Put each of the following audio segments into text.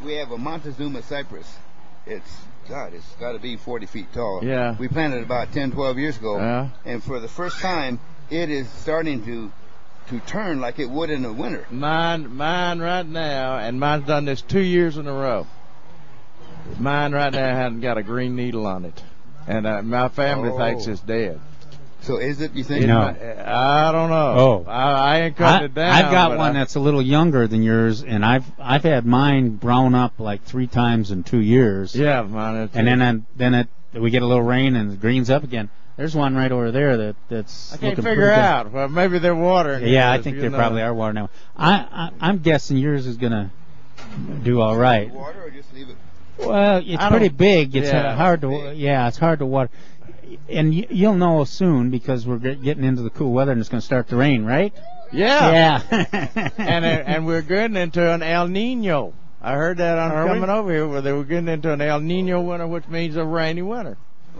we have a Montezuma cypress. It's got to be 40 feet tall. Yeah. We planted it about 10, 12 years ago. Yeah. And for the first time, it is starting to turn like it would in the winter. Mine right now, and mine's done this 2 years in a row. Mine right now hasn't got a green needle on it. And my family thinks it's dead. So is it, you think? No. I don't know. Oh. I ain't cutting it down. I've got one that's a little younger than yours, and I've had mine brown up like 3 times in 2 years. Yeah, mine. And then we get a little rain and it greens up again. There's one right over there that's. I can't looking figure pretty good. out. Well, maybe they're watering. Yeah, I think they probably are watering now. I'm guessing yours is gonna do all right. Water or just leave it? Well, it's pretty big. It's hard to. big. Yeah, it's hard to water. And you'll know soon because we're getting into the cool weather and it's going to start to rain, right? Yeah. Yeah. and we're getting into an El Nino. I heard that on coming over here where they were getting into an El Nino winter, which means a rainy winter.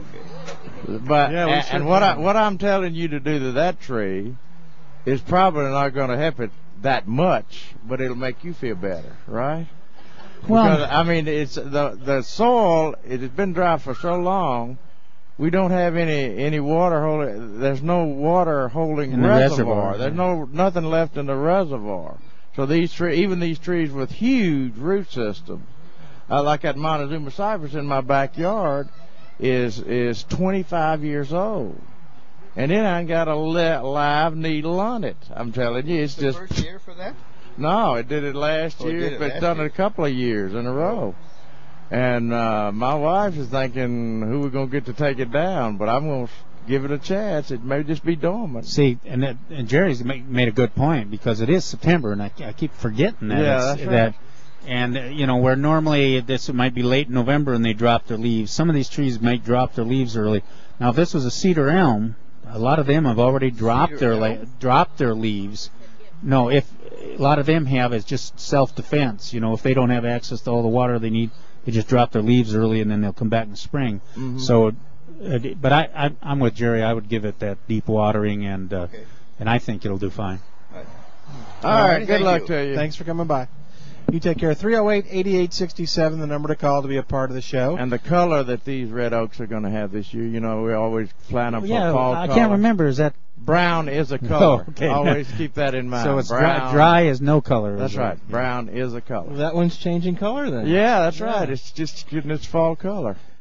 Okay. But and what I'm telling you to do to that tree is probably not going to help it that much, but it'll make you feel better, right? Well, because, I mean, it's the soil. It has been dry for so long. We don't have any water holding. There's no water holding in the reservoir. There's nothing left in the reservoir. So even these trees with huge root systems, like that Montezuma cypress in my backyard, is 25 years old, and it ain't got a live needle on it. I'm telling you, it's just. First year for that? No, it did it last year, but it's done it a couple of years in a row. And my wife is thinking who we're going to get to take it down, but I'm going to give it a chance. It may just be dormant. See, and Jerry's made a good point because it is September, and I keep forgetting that. Yeah, that's right. And, where normally this might be late November and they drop their leaves, some of these trees might drop their leaves early. Now, if this was a cedar elm, a lot of them have already dropped their leaves. No, if a lot of them have, it's just self-defense. If they don't have access to all the water they need, they just drop their leaves early and then they'll come back in the spring. Mm-hmm. So, but I'm with Jerry. I would give it that deep watering, and I think it'll do fine. All right, good luck to you. Thanks for coming by. You take care. 308-8867, the number to call to be a part of the show. And the color that these red oaks are going to have this year, we always plan them for fall I color. can't remember. Is that brown is a color? Oh, okay. Always keep that in mind. So it's brown. dry is no color. That's right. Brown is a color. Well, that one's changing color then. Yeah, that's right. It's just getting its fall color.